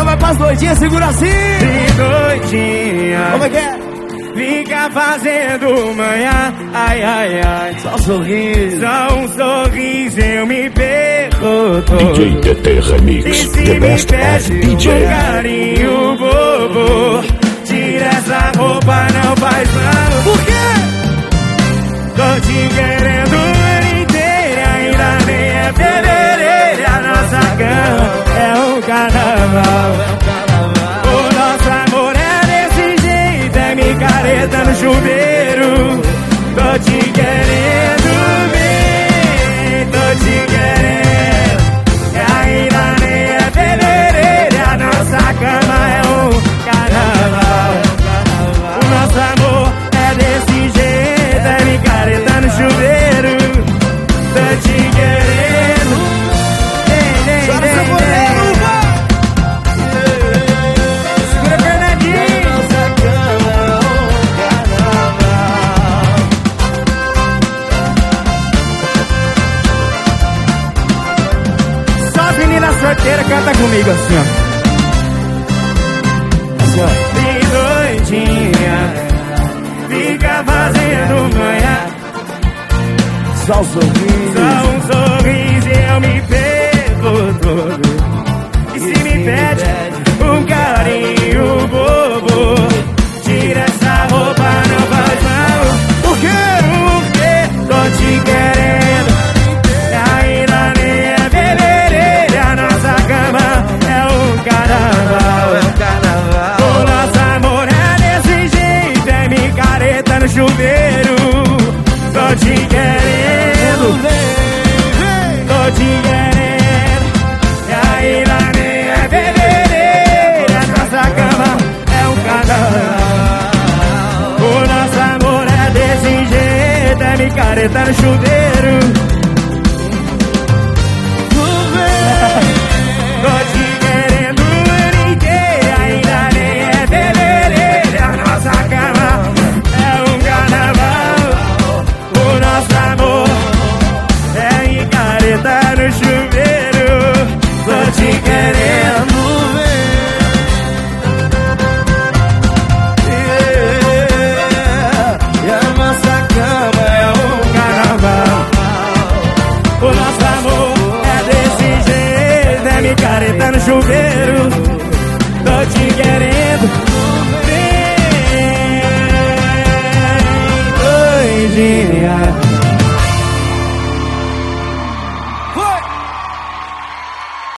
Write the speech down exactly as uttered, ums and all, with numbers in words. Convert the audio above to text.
vai pras doidinhas, segura assim. De doidinha. Como é que é? Fica fazendo manhã, ai, ai, ai. Só um sorriso. Só um sorriso eu me perco todo. D J T T Remix, E se the me best of pede D J. um carinho bobo, tira essa roupa, não faz mal. Por quê? Tô te querendo o ano inteiro, ainda nem é fevereiro. A nossa cama é um carnaval. O nosso amor é desse jeito, é micareta no chuveiro. Tô te querendo bem, tô te querendo. Ainda nem é fevereiro, a nossa cama é um carnaval. O nosso amor é desse jeito, é micareta no chuveiro. Tô te querendo. Nem, nem, Chora, nem, seu goleiro, nem. Segura, Fernandinho. Nossa cama é um carnaval. Só as meninas sorteiras canta comigo assim, ó. Assim, ó. De doidinha, fica fazendo manhã. Só um sorriso. Só um sorriso e eu me perco todo. E se me pede um carinho bobo, tira essa roupa, não faz mal. Por quê? Porque tô te querendo. Ainda nem é fevereiro, a nossa cama é um carnaval. É um carnaval. O nosso amor é desse jeito, é micareta no chuveiro. Tô te querendo, tô te querendo. E ainda nem é fevereiro, a nossa cama é um carnaval. O nosso amor é desse jeito, é micareta no chuveiro. Tô te querendo o ano inteiro, ainda nem é fevereiro, a nossa cama é um carnaval. O nosso amor é micareta no chuveiro. Tô te querendo Yeah. E a nossa cama é um carnaval. O nosso amor é desse jeito, é micareta no chuveiro.